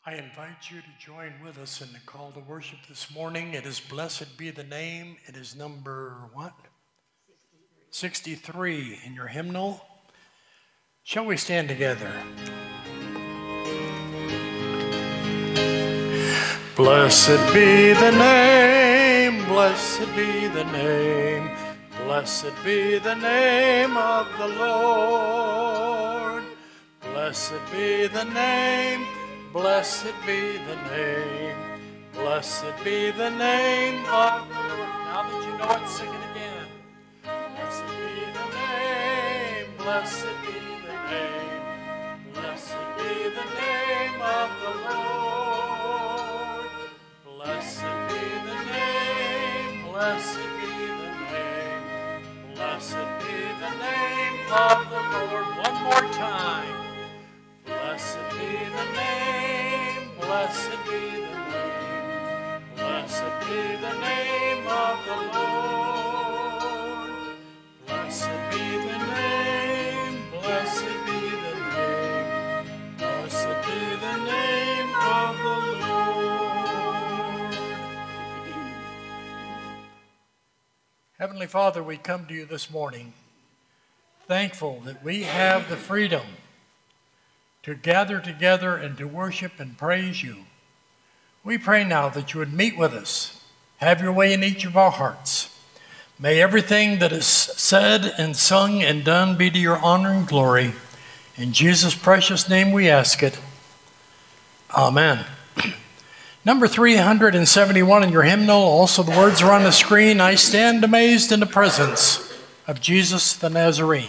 I invite you to join with us in the call to worship this morning. It is Blessed Be the Name. It is number what? 63 in your hymnal. Shall we stand together? Blessed be the name, blessed be the name, blessed be the name of the Lord. Blessed be the name, blessed be the name, blessed be the name of the Lord. Now that you know it, sing it again. Blessed be the name, blessed be the name, blessed be the name of the Lord. Blessed be the name, blessed be the name, blessed be the name of the Lord. One more time. Blessed be the name, blessed be the name, blessed be the name of the Lord. Blessed be the name, blessed be the name, blessed be the name of the Lord. Heavenly Father, we come to you this morning, thankful that we have the freedom to gather together and to worship and praise you. We pray now that you would meet with us, have your way in each of our hearts. May everything that is said and sung and done be to your honor and glory. In Jesus' precious name we ask it. Amen. Number 371 in your hymnal, also the words are on the screen. I stand amazed in the presence of Jesus the Nazarene.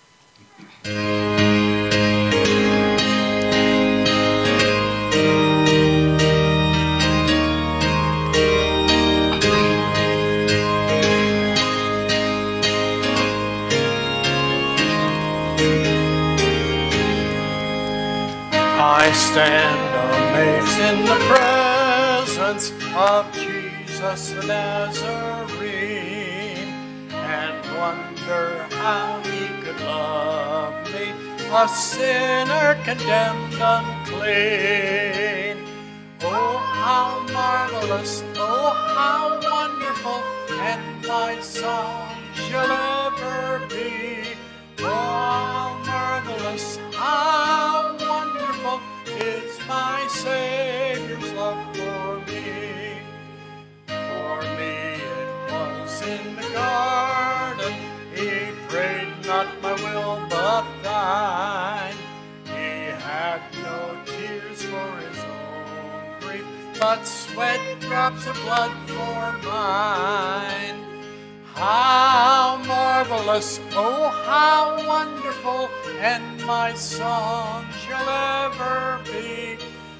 I stand amazed in the presence of Jesus the Nazarene and wonder how he could love me, a sinner condemned unclean. Oh, how marvelous, oh, how wonderful, and my song shall ever be. Oh, how marvelous, how wonderful is my Savior's love for me. For me it was in the garden, he prayed not my will but thine. He had no tears for his own grief, but sweat drops of blood for mine. How marvelous, oh how wonderful, and my song shall ever be.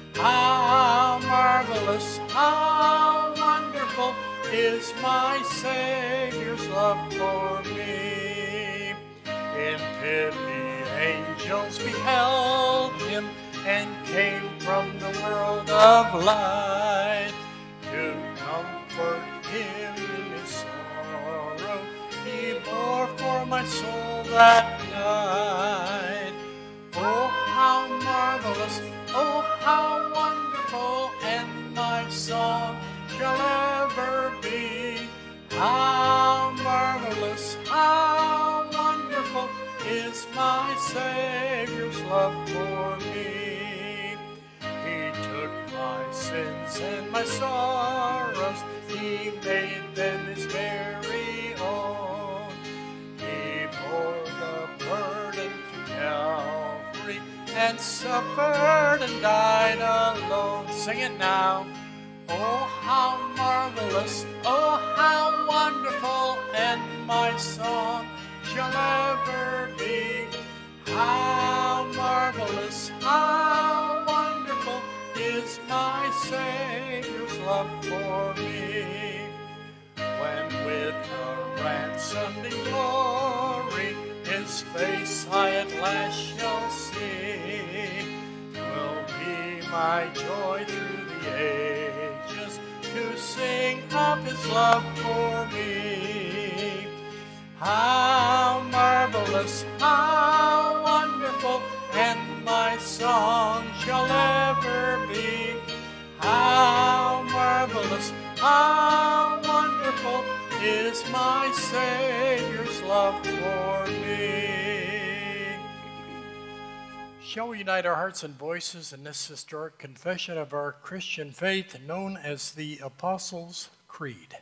How marvelous, how wonderful is my Savior's love for me. In pity angels beheld him and came from the world of light to comfort him in his sorrow. He bore for my soul that night. Oh, how marvelous, oh, how wonderful, and my song shall ever be. How marvelous, how wonderful is my Savior's love for me. He took my sins and my sorrows, he made them his very own. He bore the burden to Calvary and suffered and died alone. Sing it now. Oh, how marvelous, oh, how wonderful, and my song shall ever be. How marvelous, how wonderful is my Savior's love for me. When with the ransomed in glory his face I at last shall see, 'twill be my joy through the ages to sing of his love for me. How marvelous, how wonderful, and my song shall ever be. is my Savior's love for me. Shall we unite our hearts and voices in this historic confession of our Christian faith known as the Apostles' Creed?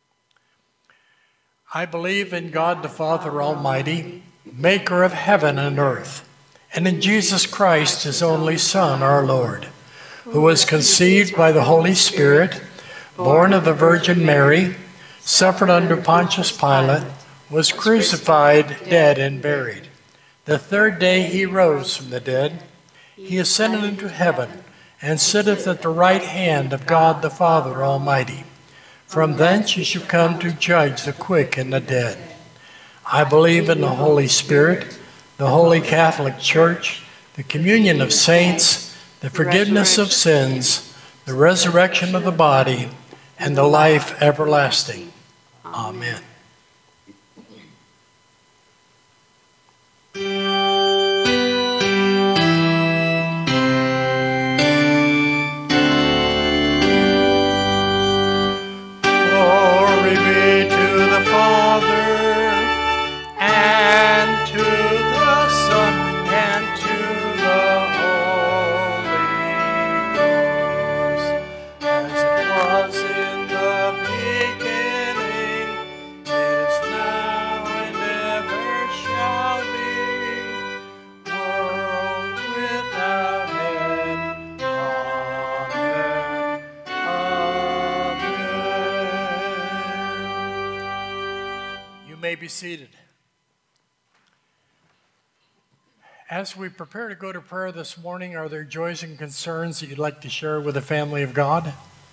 I believe in God the Father Almighty, maker of heaven and earth, and in Jesus Christ, his only Son, our Lord, who was conceived by the Holy Spirit, born of the Virgin Mary, suffered under Pontius Pilate, was crucified, dead, and buried. The third day he rose from the dead. He ascended into heaven, and sitteth at the right hand of God the Father Almighty. From thence he shall come to judge the quick and the dead. I believe in the Holy Spirit, the Holy Catholic Church, the communion of saints, the forgiveness of sins, the resurrection of the body, and the life everlasting. Amen. Be seated. As we prepare to go to prayer this morning, are there joys and concerns that you'd like to share with the family of God?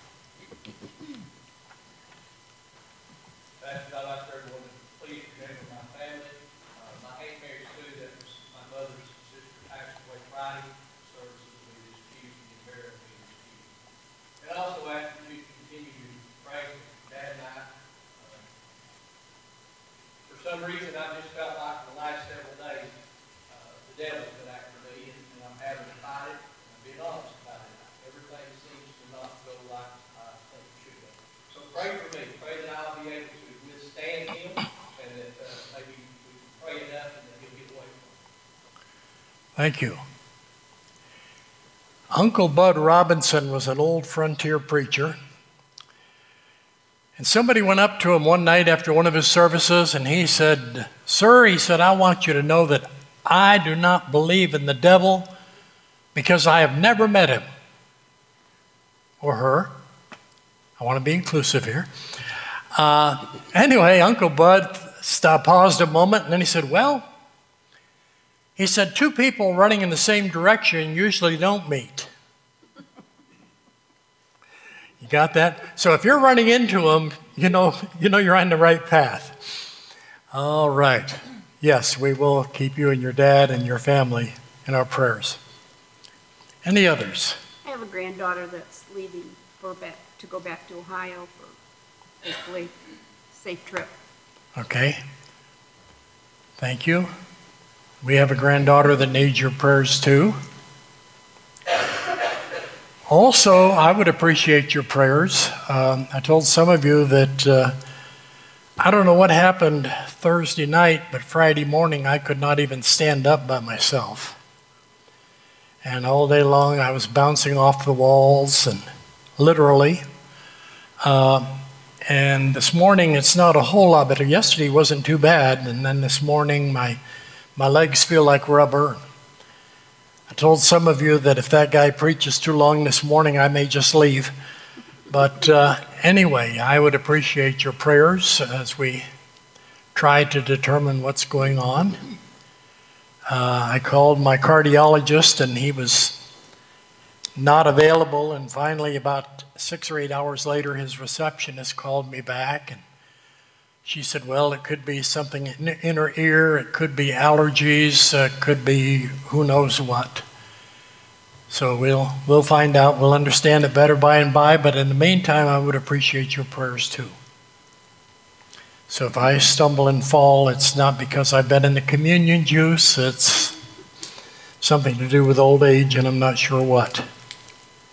I'd like everyone to please remember my family. My Aunt Mary Sue, that was my mother's sister, passed away Friday. Services will be excused and burial will be excused. And also ask that you continue to pray for Dad and I. For some reason, I just felt like the last several days, the devil's been after me, and I'm having to fight it, and I'm being honest about it. Everything seems to not go like I think it should go. So pray for me. Pray that I'll be able to withstand him, and that maybe we can pray enough and that he'll get away from me. Thank you. Uncle Bud Robinson was an old frontier preacher. And somebody went up to him one night after one of his services, and he said, "Sir," he said, "I want you to know that I do not believe in the devil because I have never met him." Or her. I want to be inclusive here. Anyway, Uncle Bud paused a moment, and then he said, "Well," he said, "two people running in the same direction usually don't meet." You got that? So if you're running into them, you know you're on the right path. All right. Yes, we will keep you and your dad and your family in our prayers. Any others? I have a granddaughter that's leaving to go back to Ohio for hopefully safe trip. Okay. Thank you. We have a granddaughter that needs your prayers too. Also, I would appreciate your prayers. I told some of you that I don't know what happened Thursday night, but Friday morning I could not even stand up by myself. And all day long I was bouncing off the walls, and literally. And this morning it's not a whole lot better. Yesterday wasn't too bad, and then this morning my legs feel like rubber. I told some of you that if that guy preaches too long this morning, I may just leave. But anyway, I would appreciate your prayers as we try to determine what's going on. I called my cardiologist, and he was not available. And finally, about 6 or 8 hours later, his receptionist called me back, and she said, "Well, it could be something in her ear, it could be allergies, it could be who knows what." So we'll find out. We'll understand it better by and by, but in the meantime, I would appreciate your prayers too. So if I stumble and fall, it's not because I've been in the communion juice, it's something to do with old age, and I'm not sure what.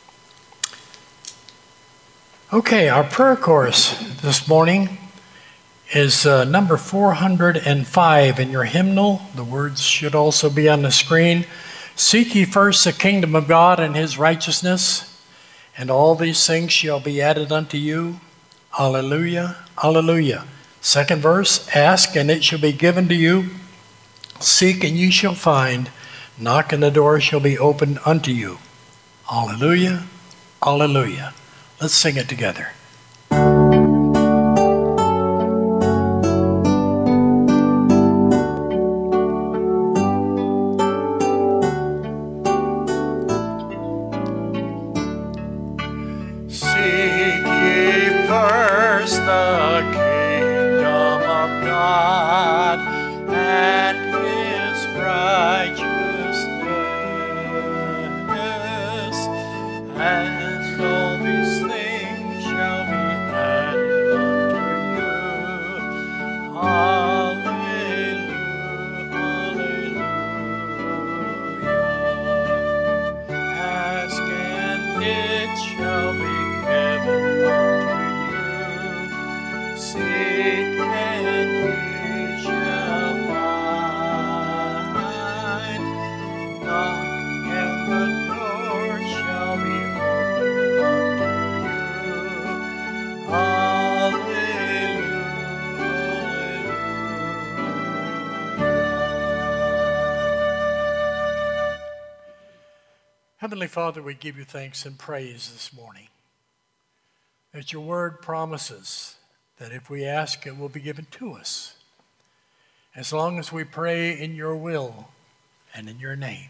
Okay, our prayer chorus this morning is number 405 in your hymnal. The words should also be on the screen. Seek ye first the kingdom of God and his righteousness, and all these things shall be added unto you. Alleluia, alleluia. Second verse, ask and it shall be given to you. Seek and ye shall find. Knock and the door shall be opened unto you. Alleluia, alleluia. Let's sing it together. Heavenly Father, we give you thanks and praise this morning that your word promises that if we ask, it will be given to us, as long as we pray in your will and in your name.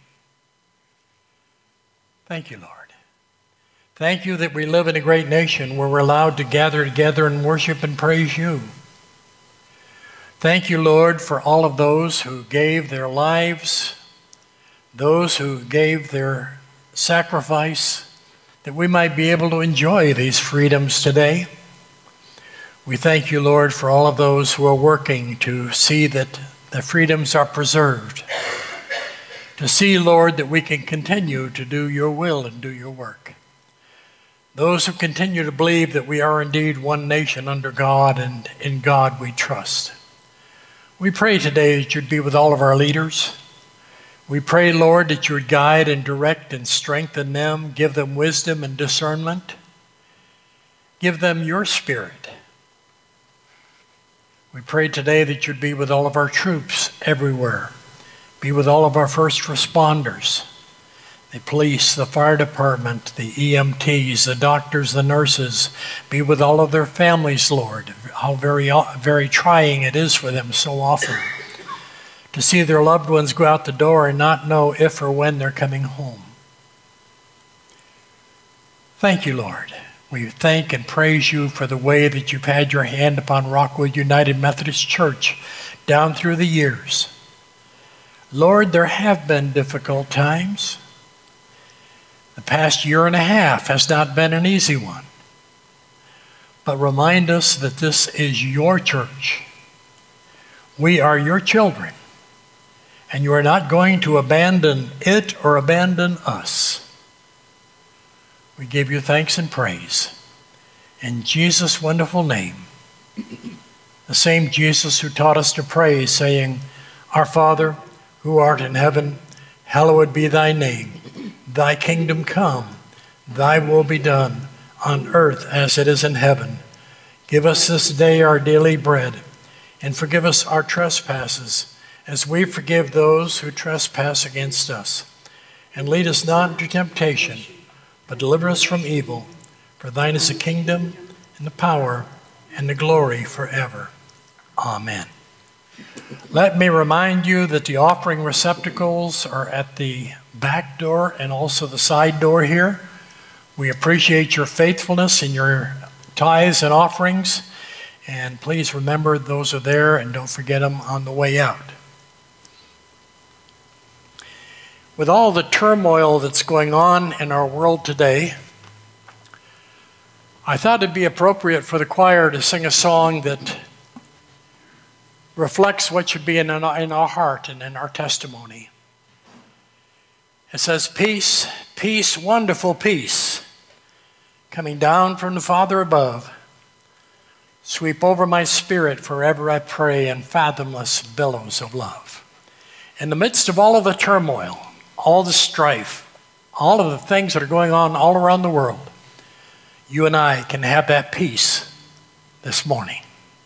Thank you, Lord. Thank you that we live in a great nation where we're allowed to gather together and worship and praise you. Thank you, Lord, for all of those who gave their lives, those who gave their sacrifice, that we might be able to enjoy these freedoms today. We thank you, Lord, for all of those who are working to see that the freedoms are preserved, to see, Lord, that we can continue to do your will and do your work. Those who continue to believe that we are indeed one nation under God and in God we trust. We pray today that you'd be with all of our leaders. We pray, Lord, that you would guide and direct and strengthen them, give them wisdom and discernment. Give them your spirit. We pray today that you'd be with all of our troops everywhere. Be with all of our first responders, the police, the fire department, the EMTs, the doctors, the nurses. Be with all of their families, Lord. How very trying it is for them so often to see their loved ones go out the door and not know if or when they're coming home. Thank you, Lord. We thank and praise you for the way that you've had your hand upon Rockwood United Methodist Church down through the years. Lord, there have been difficult times. The past year and a half has not been an easy one. But remind us that this is your church. We are your children. And you are not going to abandon it or abandon us. We give you thanks and praise. In Jesus' wonderful name, the same Jesus who taught us to pray, saying, Our Father, who art in heaven, hallowed be thy name. Thy kingdom come, thy will be done, on earth as it is in heaven. Give us this day our daily bread, and forgive us our trespasses, as we forgive those who trespass against us. And lead us not into temptation, but deliver us from evil. For thine is the kingdom, and the power, and the glory forever. Amen. Let me remind you that the offering receptacles are at the back door and also the side door here. We appreciate your faithfulness in your tithes and offerings. And please remember those are there and don't forget them on the way out. With all the turmoil that's going on in our world today, I thought it'd be appropriate for the choir to sing a song that reflects what should be in our heart and in our testimony. It says, peace, peace, wonderful peace, coming down from the Father above, Sweep over my spirit forever, I pray, in fathomless billows of love. In the midst of all of the turmoil, all the strife, all of the things that are going on all around the world, you and I can have that peace this morning.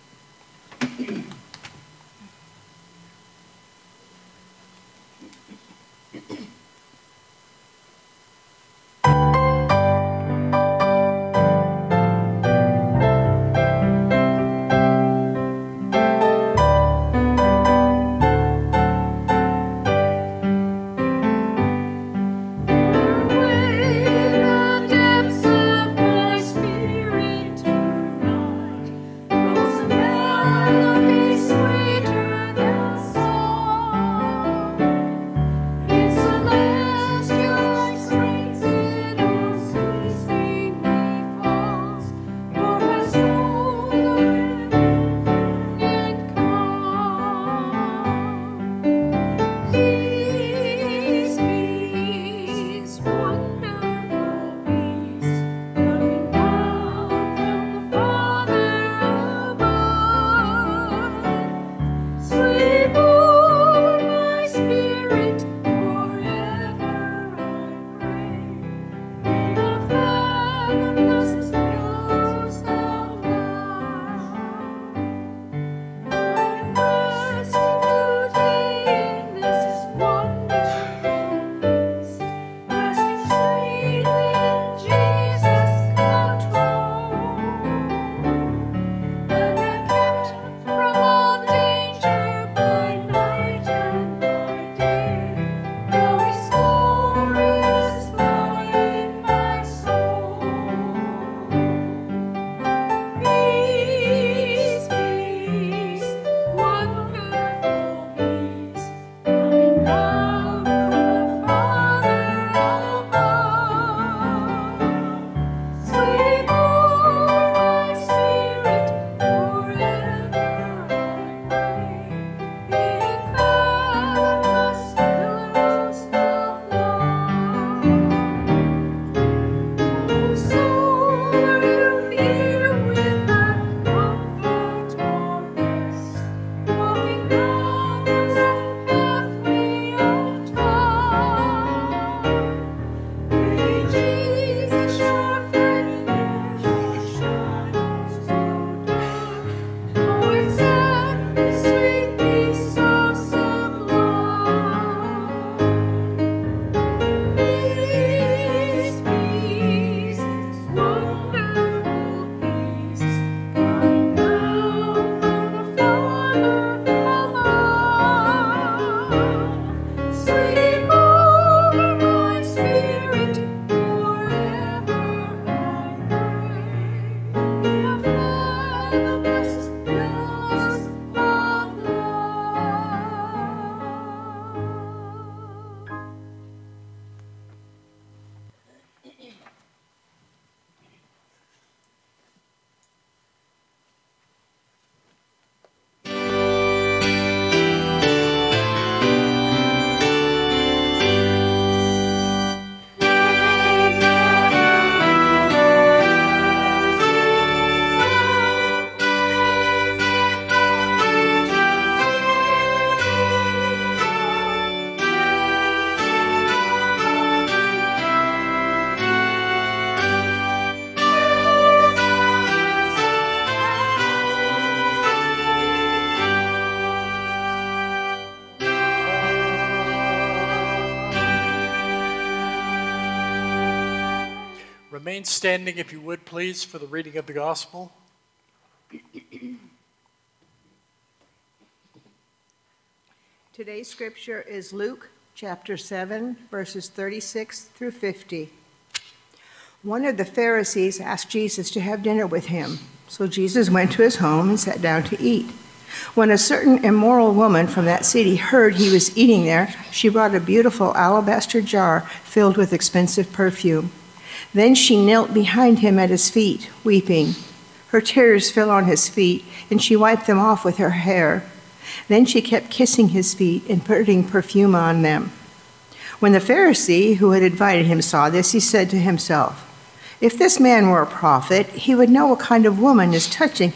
Remain standing, if you would, please, for the reading of the gospel. Today's scripture is Luke chapter 7, verses 36 through 50. One of the Pharisees asked Jesus to have dinner with him, so Jesus went to his home and sat down to eat. When a certain immoral woman from that city heard he was eating there, she brought a beautiful alabaster jar filled with expensive perfume. Then she knelt behind him at his feet, weeping. Her tears fell on his feet, and she wiped them off with her hair. Then she kept kissing his feet and putting perfume on them. When the Pharisee who had invited him saw this, he said to himself, "If this man were a prophet, he would know what kind of woman is touching him,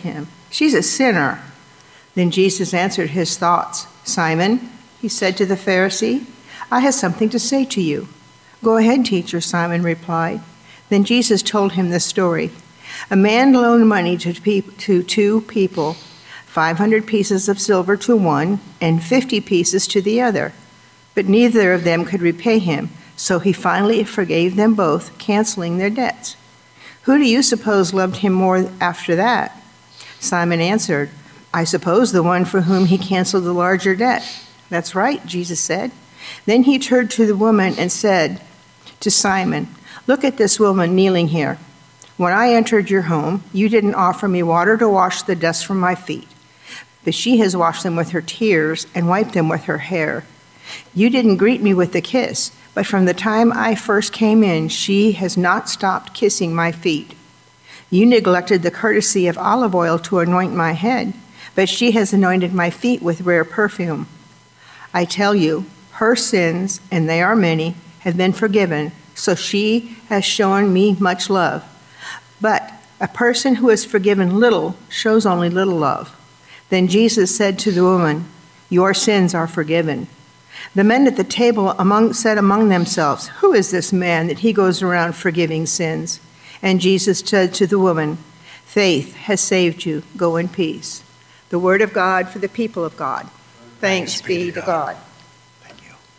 She's a sinner." Then Jesus answered his thoughts. "Simon," he said to the Pharisee, "I have something to say to you." "Go ahead, teacher," Simon replied. Then Jesus told him the story. A man loaned money to two people, 500 pieces of silver to one and 50 pieces to the other. But neither of them could repay him, so he finally forgave them both, canceling their debts. "Who do you suppose loved him more after that?" Simon answered, "I suppose the one for whom he canceled the larger debt." "That's right," Jesus said. Then he turned to the woman and said to Simon, "Look at this woman kneeling here. When I entered your home, you didn't offer me water to wash the dust from my feet, but she has washed them with her tears and wiped them with her hair. You didn't greet me with a kiss, but from the time I first came in, she has not stopped kissing my feet. You neglected the courtesy of olive oil to anoint my head, but she has anointed my feet with rare perfume. I tell you, her sins, and they are many, have been forgiven, so she has shown me much love. But a person who is forgiven little shows only little love." Then Jesus said to the woman, "Your sins are forgiven." The men at the table said among themselves, "Who is this man that he goes around forgiving sins?" And Jesus said to the woman, "Faith has saved you. Go in peace." The word of God for the people of God. Thanks be to God. Thank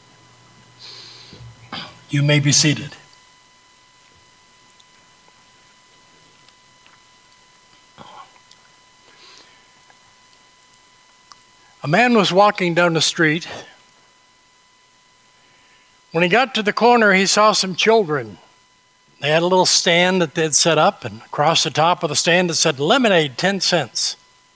you. You may be seated. A man was walking down the street. When he got to the corner, he saw some children. They had a little stand that they'd set up, and across the top of the stand it said, "Lemonade, 10 cents.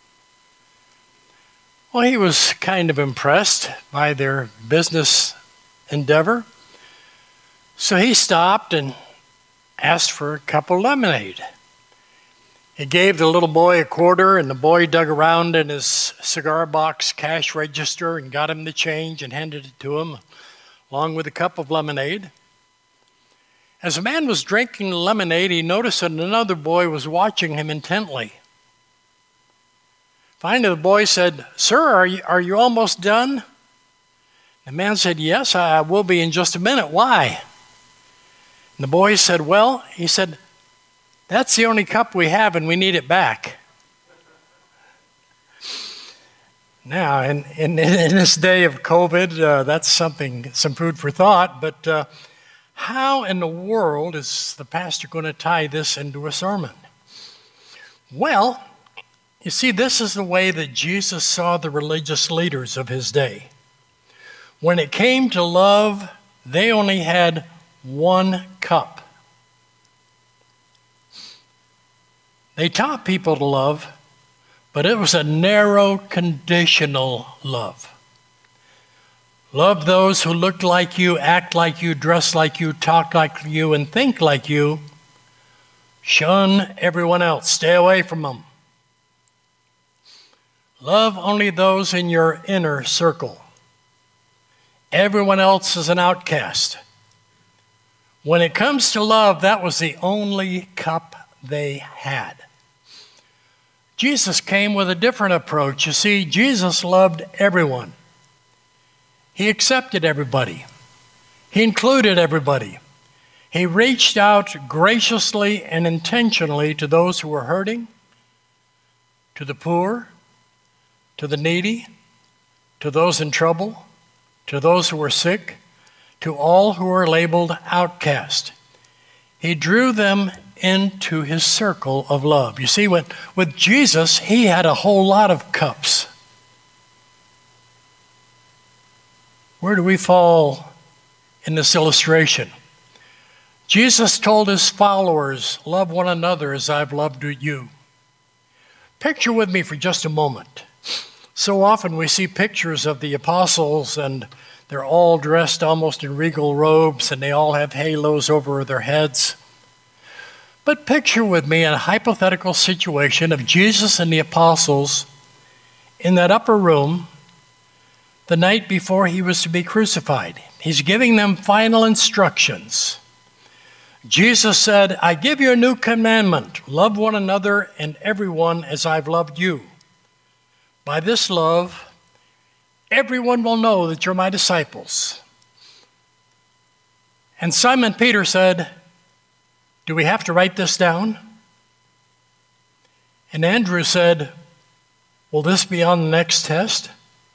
Well, he was kind of impressed by their business endeavor. So he stopped and asked for a cup of lemonade. He gave the little boy a quarter, and the boy dug around in his cigar box cash register and got him the change and handed it to him, along with a cup of lemonade. As the man was drinking the lemonade, he noticed that another boy was watching him intently. Finally, the boy said, "Sir, are you almost done?" The man said, "Yes, I will be in just a minute. Why?" And the boy said, "Well," he said, "that's the only cup we have and we need it back." Now, in this day of COVID, that's some food for thought, but how in the world is the pastor going to tie this into a sermon? Well, you see, this is the way that Jesus saw the religious leaders of his day. When it came to love, they only had one cup. They taught people to love, but it was a narrow, conditional love. Love those who look like you, act like you, dress like you, talk like you, and think like you. Shun everyone else. Stay away from them. Love only those in your inner circle. Everyone else is an outcast. When it comes to love, that was the only cup they had. Jesus came with a different approach. You see, Jesus loved everyone. He accepted everybody. He included everybody. He reached out graciously and intentionally to those who were hurting, to the poor, to the needy, to those in trouble, to those who were sick, to all who were labeled outcast. He drew them into his circle of love. You see, with Jesus, he had a whole lot of cups. Where do we fall in this illustration? Jesus told his followers, "Love one another as I've loved you." Picture with me for just a moment. So often we see pictures of the apostles, and they're all dressed almost in regal robes, and they all have halos over their heads. But picture with me a hypothetical situation of Jesus and the apostles in that upper room the night before he was to be crucified. He's giving them final instructions. Jesus said, I give you a new commandment. Love one another and everyone as I've loved you. By this love, everyone will know that you're my disciples. And Simon Peter said, do we have to write this down? And Andrew said, will this be on the next test?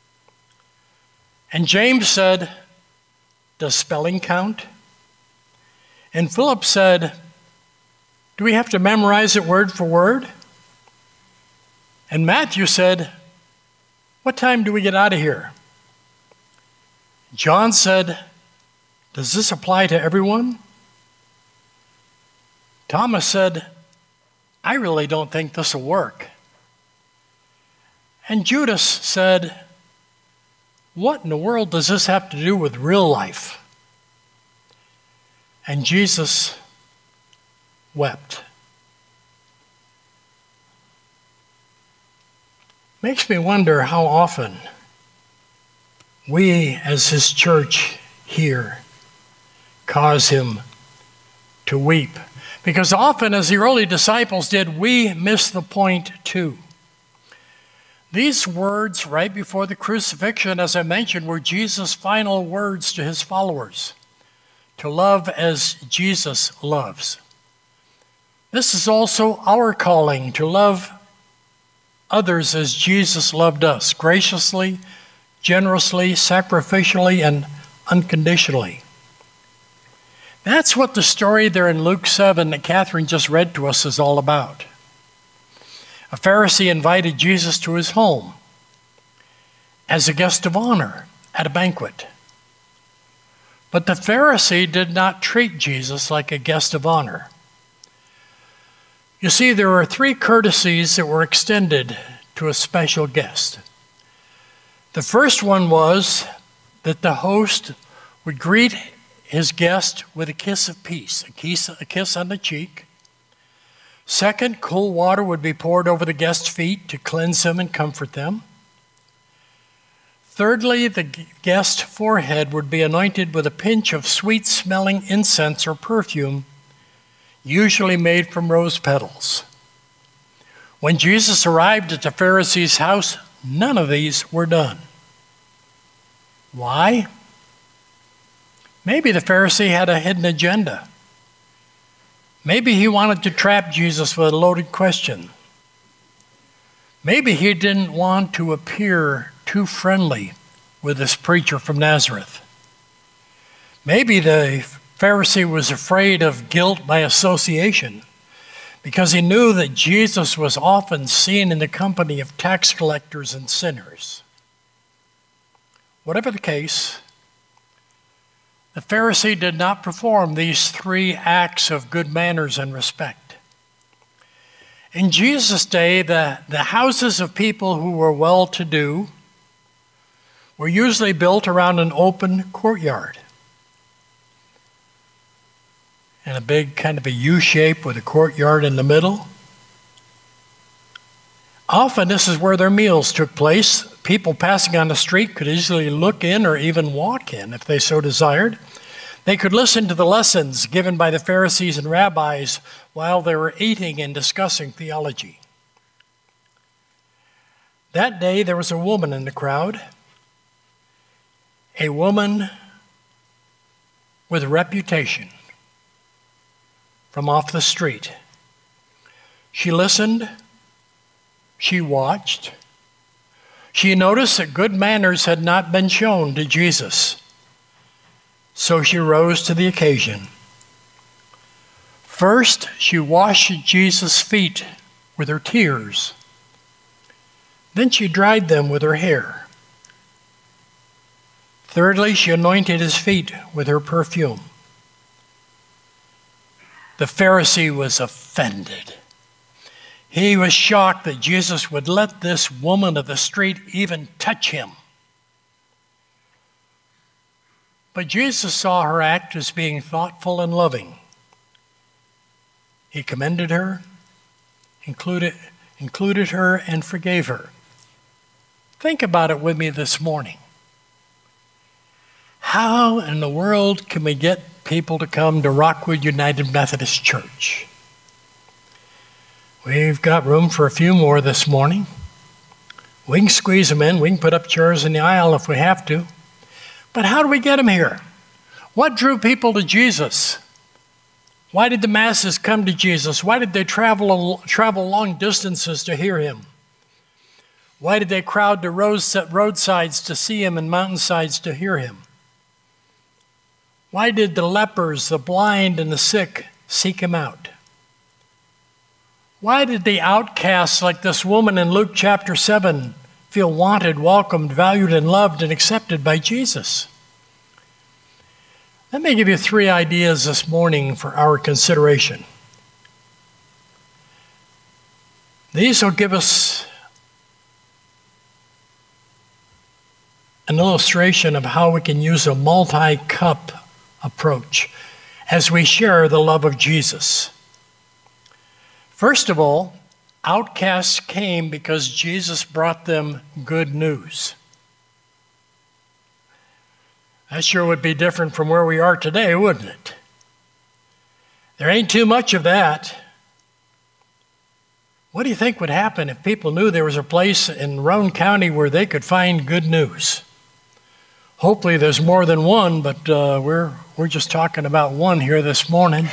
And James said, does spelling count? And Philip said, do we have to memorize it word for word? And Matthew said, what time do we get out of here? John said, does this apply to everyone? Thomas said, I really don't think this will work. And Judas said, what in the world does this have to do with real life? And Jesus wept. Makes me wonder how often we as his church here cause him to weep. Because often, as the early disciples did, we miss the point too. These words right before the crucifixion, as I mentioned, were Jesus' final words to his followers. To love as Jesus loves. This is also our calling, to love others as Jesus loved us, graciously, generously, sacrificially, and unconditionally. That's what the story there in Luke 7 that Catherine just read to us is all about. A Pharisee invited Jesus to his home as a guest of honor at a banquet. But the Pharisee did not treat Jesus like a guest of honor. You see, there were 3 courtesies that were extended to a special guest. The first one was that the host would greet his guest with a kiss of peace, a kiss on the cheek. Second, cool water would be poured over the guest's feet to cleanse them and comfort them. Thirdly, the guest's forehead would be anointed with a pinch of sweet-smelling incense or perfume, usually made from rose petals. When Jesus arrived at the Pharisee's house, none of these were done. Why? Maybe the Pharisee had a hidden agenda. Maybe he wanted to trap Jesus with a loaded question. Maybe he didn't want to appear too friendly with this preacher from Nazareth. Maybe the Pharisee was afraid of guilt by association because he knew that Jesus was often seen in the company of tax collectors and sinners. Whatever the case, the Pharisee did not perform these 3 acts of good manners and respect. In Jesus' day, the houses of people who were well-to-do were usually built around an open courtyard. And a big kind of a U-shape with a courtyard in the middle. Often this is where their meals took place. People passing on the street could easily look in or even walk in if they so desired. They could listen to the lessons given by the Pharisees and rabbis while they were eating and discussing theology. That day there was a woman in the crowd, a woman with a reputation from off the street. She listened, she watched, she noticed that good manners had not been shown to Jesus, so she rose to the occasion. First, she washed Jesus' feet with her tears. Then she dried them with her hair. Thirdly, she anointed his feet with her perfume. The Pharisee was offended. He was shocked that Jesus would let this woman of the street even touch him. But Jesus saw her act as being thoughtful and loving. He commended her, included her, and forgave her. Think about it with me this morning. How in the world can we get people to come to Rockwood United Methodist Church. We've got room for a few more this morning. We can squeeze them in. We can put up chairs in the aisle if we have to. But how do we get them here? What drew people to Jesus? Why did the masses come to Jesus? Why did they travel long distances to hear him? Why did they crowd to roadsides to see him and mountainsides to hear him? Why did the lepers, the blind, and the sick seek him out? Why did the outcasts like this woman in Luke chapter 7 feel wanted, welcomed, valued, and loved and accepted by Jesus? Let me give you 3 ideas this morning for our consideration. These will give us an illustration of how we can use a multi-cup approach as we share the love of Jesus. First of all, outcasts came because Jesus brought them good news. That sure would be different from where we are today, wouldn't it? There ain't too much of that. What do you think would happen if people knew there was a place in Roane County where they could find good news? Hopefully there's more than one, but we're just talking about one here this morning.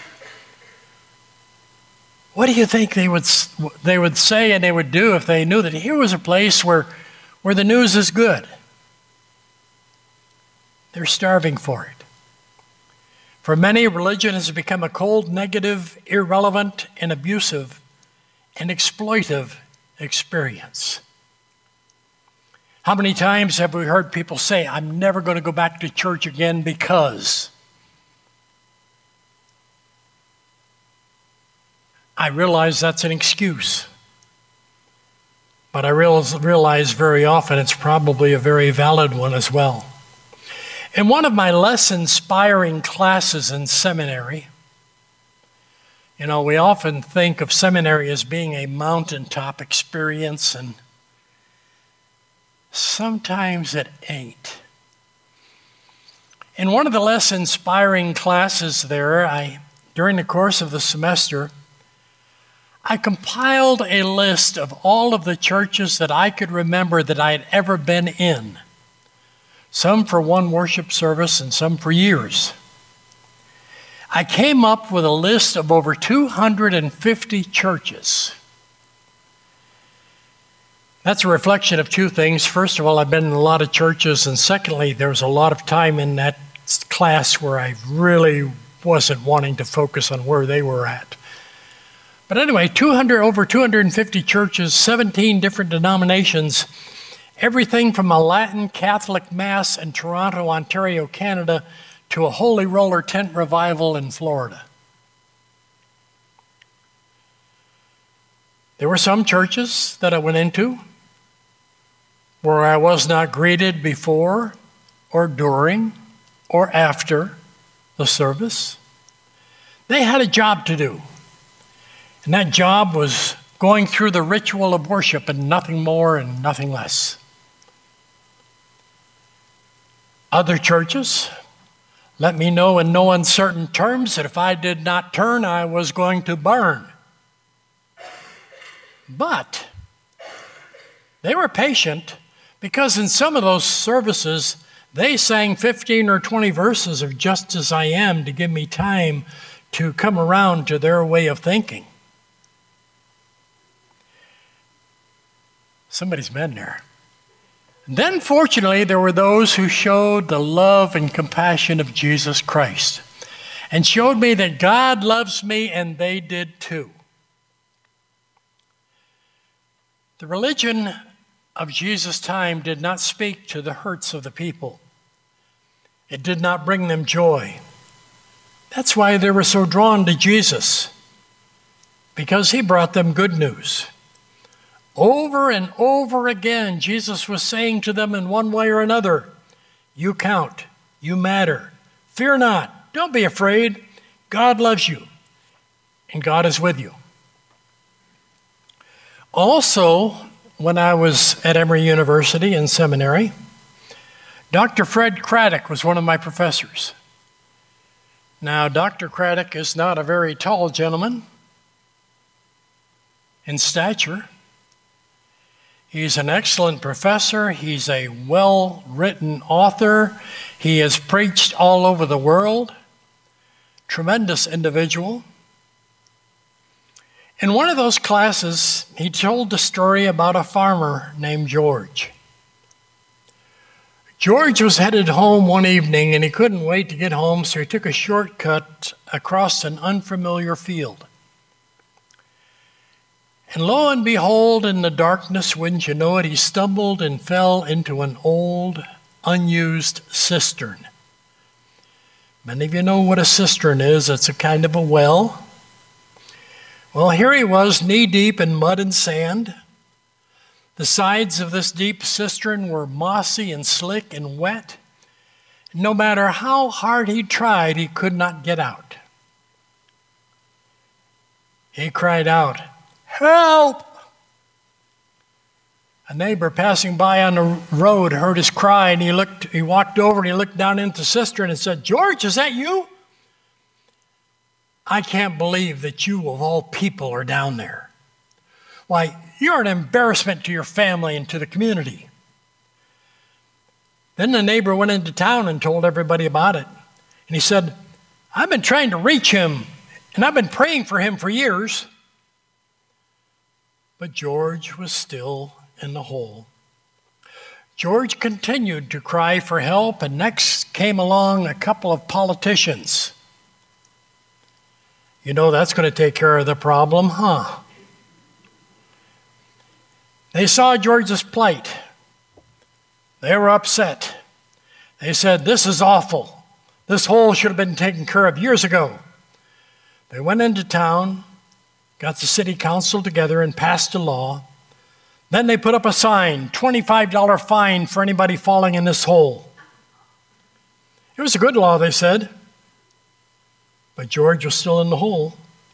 What do you think they would say and they would do if they knew that here was a place where the news is good? They're starving for it. For many, religion has become a cold, negative, irrelevant, and abusive and exploitive experience. How many times have we heard people say, I'm never going to go back to church again because? I realize that's an excuse, but I realize very often it's probably a very valid one as well. In one of my less inspiring classes in seminary, we often think of seminary as being a mountaintop experience, and sometimes it ain't. In one of the less inspiring classes there, during the course of the semester, I compiled a list of all of the churches that I could remember that I had ever been in. Some for one worship service and some for years. I came up with a list of over 250 churches. That's a reflection of 2 things. First of all, I've been in a lot of churches, and secondly, there was a lot of time in that class where I really wasn't wanting to focus on where they were at. But anyway, over 250 churches, 17 different denominations, everything from a Latin Catholic Mass in Toronto, Ontario, Canada, to a Holy Roller tent revival in Florida. There were some churches that I went into where I was not greeted before or during or after the service. They had a job to do, and that job was going through the ritual of worship and nothing more and nothing less. Other churches let me know in no uncertain terms that if I did not turn, I was going to burn. But they were patient, because in some of those services, they sang 15 or 20 verses of Just As I Am to give me time to come around to their way of thinking. Somebody's been there. Then, fortunately, there were those who showed the love and compassion of Jesus Christ and showed me that God loves me, and they did too. The religion of Jesus' time did not speak to the hurts of the people. It did not bring them joy. That's why they were so drawn to Jesus, because he brought them good news. Over and over again, Jesus was saying to them in one way or another, you count, you matter, fear not, don't be afraid, God loves you, and God is with you. Also, when I was at Emory University in seminary, Dr. Fred Craddock was one of my professors. Now, Dr. Craddock is not a very tall gentleman in stature. He's an excellent professor. He's a well-written author. He has preached all over the world. Tremendous individual. In one of those classes, he told the story about a farmer named George. George was headed home one evening, and he couldn't wait to get home, so he took a shortcut across an unfamiliar field. And lo and behold, in the darkness, wouldn't you know it, he stumbled and fell into an old, unused cistern. Many of you know what a cistern is. It's a kind of a well. Well, here he was, knee-deep in mud and sand. The sides of this deep cistern were mossy and slick and wet. No matter how hard he tried, he could not get out. He cried out, "Help!" A neighbor passing by on the road heard his cry, and he walked over and he looked down into the cistern and said, "George, is that you? I can't believe that you, of all people, are down there. Why, you're an embarrassment to your family and to the community." Then the neighbor went into town and told everybody about it. And he said, "I've been trying to reach him, and I've been praying for him for years." But George was still in the hole. George continued to cry for help, and next came along a couple of politicians. You know that's going to take care of the problem, huh? They saw George's plight. They were upset. They said, "This is awful. This hole should have been taken care of years ago." They went into town, got the city council together and passed a law. Then they put up a sign, $25 fine for anybody falling in this hole. It was a good law, they said. But George was still in the hole.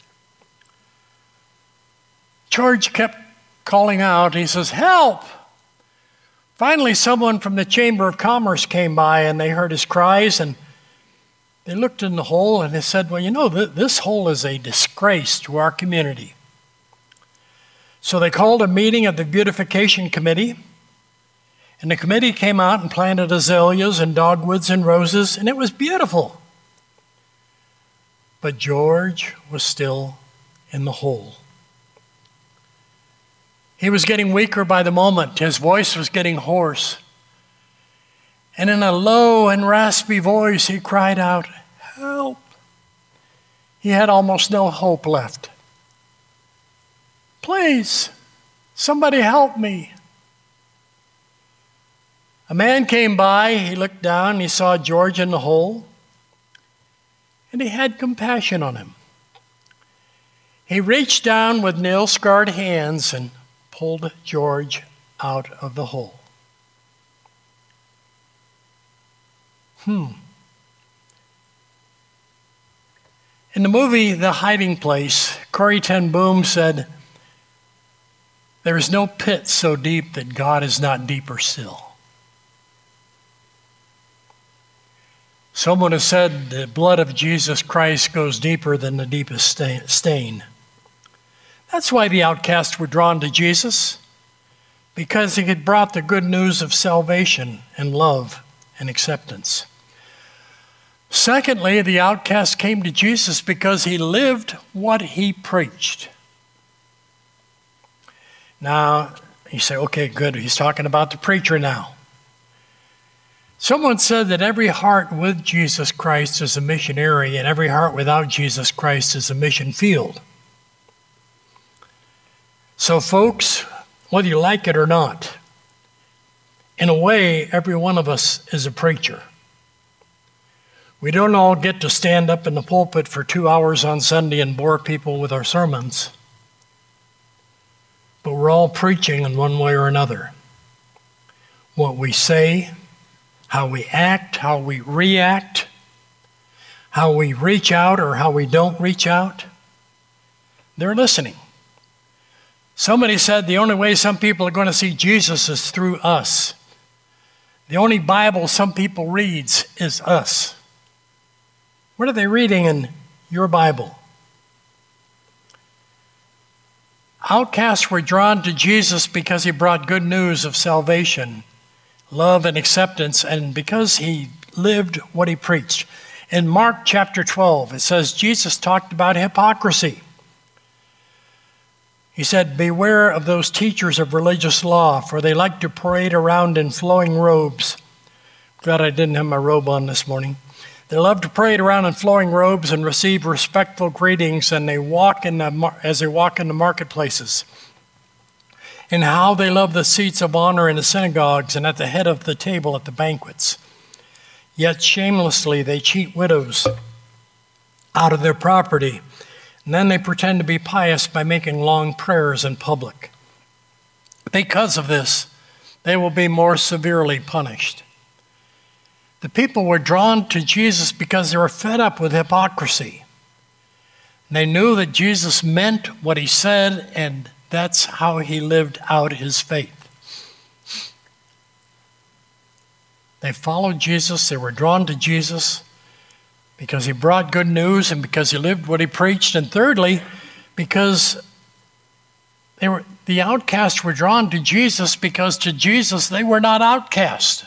George kept calling out. He says, "Help!" Finally, someone from the Chamber of Commerce came by, and they heard his cries, and they looked in the hole, and they said, "Well, you know, this hole is a disgrace to our community." So they called a meeting of the beautification committee, and the committee came out and planted azaleas and dogwoods and roses, and it was beautiful. But George was still in the hole. He was getting weaker by the moment. His voice was getting hoarse. And in a low and raspy voice, he cried out, "Help!" He had almost no hope left. "Please, somebody help me." A man came by. He looked down. He saw George in the hole. And he had compassion on him. He reached down with nail-scarred hands and pulled George out of the hole. In the movie The Hiding Place, Corrie ten Boom said, "There is no pit so deep that God is not deeper still." Someone has said the blood of Jesus Christ goes deeper than the deepest stain. That's why the outcasts were drawn to Jesus, because he had brought the good news of salvation and love and acceptance. Secondly, the outcasts came to Jesus because he lived what he preached. Now, you say, okay, good, he's talking about the preacher now. Someone said that every heart with Jesus Christ is a missionary, and every heart without Jesus Christ is a mission field. So folks, whether you like it or not, in a way, every one of us is a preacher. We don't all get to stand up in the pulpit for 2 hours on Sunday and bore people with our sermons, but we're all preaching in one way or another. What we say, how we act, how we react, how we reach out or how we don't reach out, they're listening. Somebody said the only way some people are going to see Jesus is through us. The only Bible some people read is us. What are they reading in your Bible? Outcasts were drawn to Jesus because he brought good news of salvation, love, and acceptance, and because he lived what he preached. In Mark chapter 12, it says Jesus talked about hypocrisy. He said, "Beware of those teachers of religious law, for they like to parade around in flowing robes." Glad I didn't have my robe on this morning. They love to parade around in flowing robes and receive respectful greetings, and as they walk in the marketplaces. And how they love the seats of honor in the synagogues and at the head of the table at the banquets. Yet shamelessly they cheat widows out of their property, and then they pretend to be pious by making long prayers in public. Because of this, they will be more severely punished. The people were drawn to Jesus because they were fed up with hypocrisy. They knew that Jesus meant what he said, and that's how he lived out his faith. They followed Jesus. They were drawn to Jesus because he brought good news and because he lived what he preached. And thirdly, because the outcasts were drawn to Jesus because to Jesus they were not outcasts.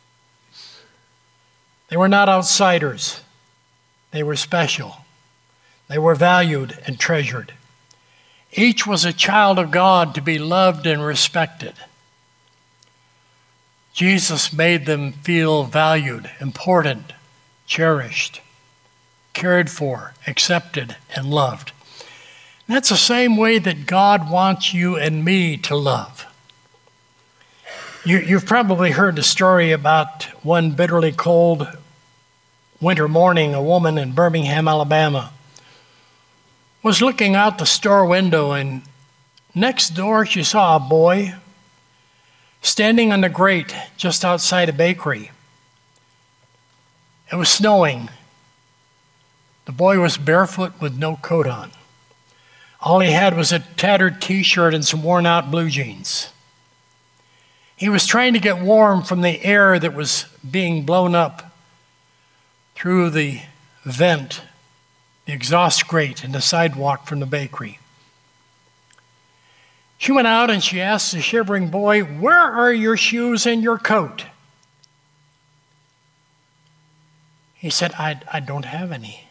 They were not outsiders. They were special. They were valued and treasured. Each was a child of God to be loved and respected. Jesus made them feel valued, important, cherished, cared for, accepted, and loved. And that's the same way that God wants you and me to love. You've probably heard the story about one bitterly cold winter morning. A woman in Birmingham, Alabama, was looking out the store window, and next door she saw a boy standing on the grate just outside a bakery. It was snowing. The boy was barefoot with no coat on. All he had was a tattered t-shirt and some worn-out blue jeans. He was trying to get warm from the air that was being blown up through the vent, the exhaust grate in the sidewalk from the bakery. She went out and she asked the shivering boy, "Where are your shoes and your coat?" He said, I don't have any.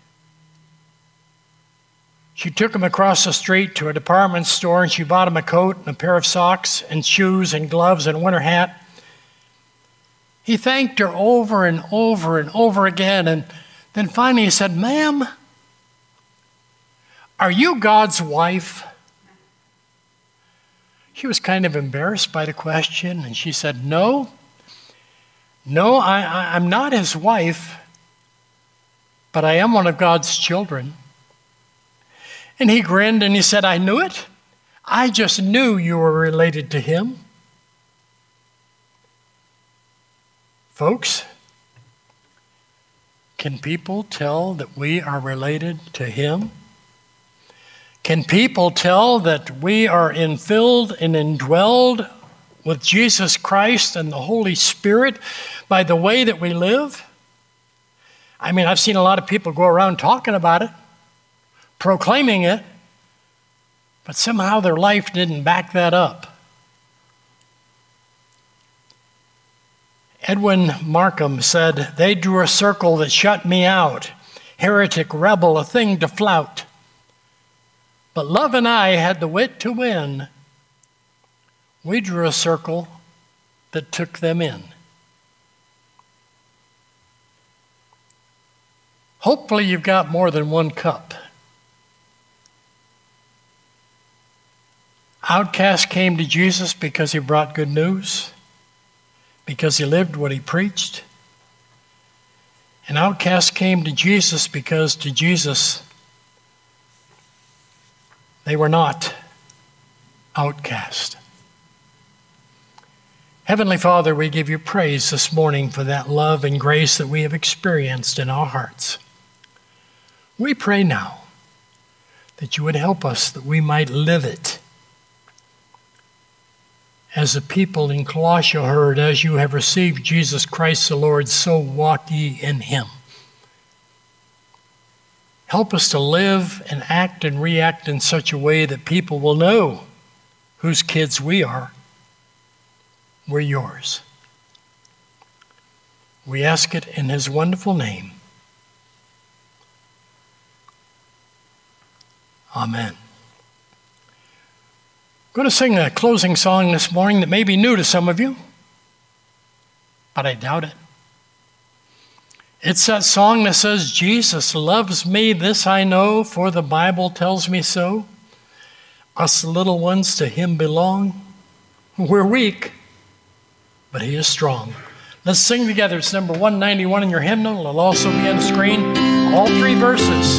She took him across the street to a department store and she bought him a coat and a pair of socks and shoes and gloves and a winter hat. He thanked her over and over and over again, and then finally he said, "Ma'am, are you God's wife?" She was kind of embarrassed by the question, and she said, No, I'm not his wife, but I am one of God's children." And he grinned and he said, "I knew it. I just knew you were related to him." Folks, can people tell that we are related to him? Can people tell that we are infilled and indwelled with Jesus Christ and the Holy Spirit by the way that we live? I mean, I've seen a lot of people go around talking about it, proclaiming it, but somehow their life didn't back that up. Edwin Markham said, "They drew a circle that shut me out, heretic, rebel, a thing to flout. But love and I had the wit to win. We drew a circle that took them in." Hopefully you've got more than one cup. Outcast came to Jesus because he brought good news, because he lived what he preached. And outcasts came to Jesus because to Jesus they were not outcast. Heavenly Father, we give you praise this morning for that love and grace that we have experienced in our hearts. We pray now that you would help us that we might live it. As the people in Colossia heard, "As you have received Jesus Christ the Lord, so walk ye in him." Help us to live and act and react in such a way that people will know whose kids we are. We're yours. We ask it in his wonderful name. Amen. I'm going to sing a closing song this morning that may be new to some of you, but I doubt it. It's that song that says, Jesus loves me, this I know, for the Bible tells me so. Us little ones to him belong. We're weak, but he is strong. Let's sing together. It's number 191 in your hymnal. It'll also be on the screen. All 3 verses.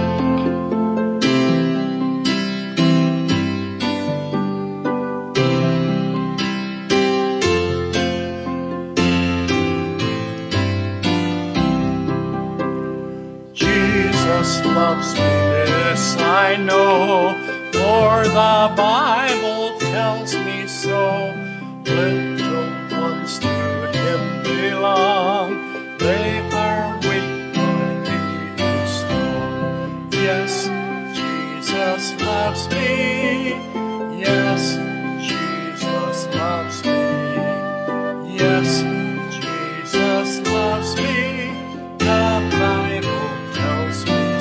Jesus loves me, this I know, for the Bible tells me so. Little ones to him belong, they are weak, but he is strong. Yes, Jesus loves me. Yes, Jesus loves me. Yes, Jesus loves me. The Bible tells me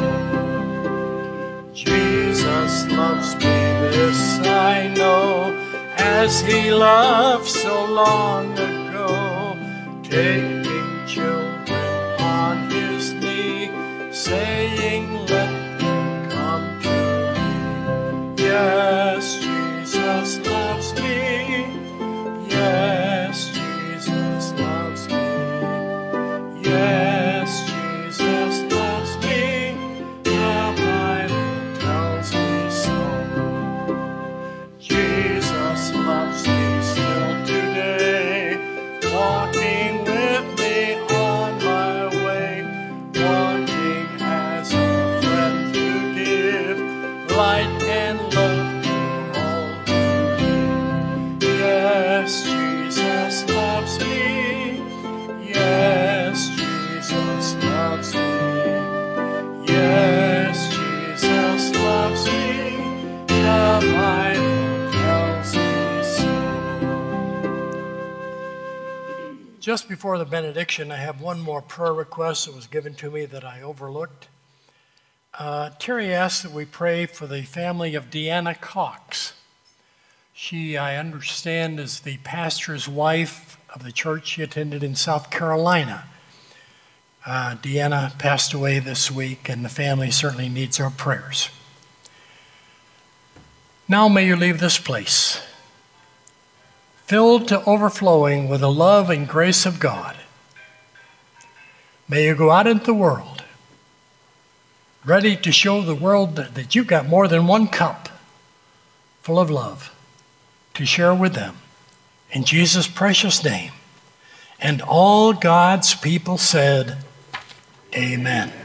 so. Jesus loves me, this I know, as he loved so long ago, taking children on his knee, saying, let them come to me. Yes, Jesus loves me. Yes, Jesus loves me. Yes, Jesus loves me. The Bible tells me so. Jesus loves me still today, walking with me on my way, wanting as a friend to give light and love to all who live. Yes, Jesus loves me. Yes, Jesus loves me. Yes, Jesus loves me. The Bible tells me so. Just before the benediction, I have one more prayer request that was given to me that I overlooked. Terry asked that we pray for the family of Deanna Cox. She, I understand, is the pastor's wife of the church she attended in South Carolina. Deanna passed away this week, and the family certainly needs our prayers. Now may you leave this place, filled to overflowing with the love and grace of God. May you go out into the world, ready to show the world that you've got more than one cup full of love to share with them. In Jesus' precious name. And all God's people said, amen.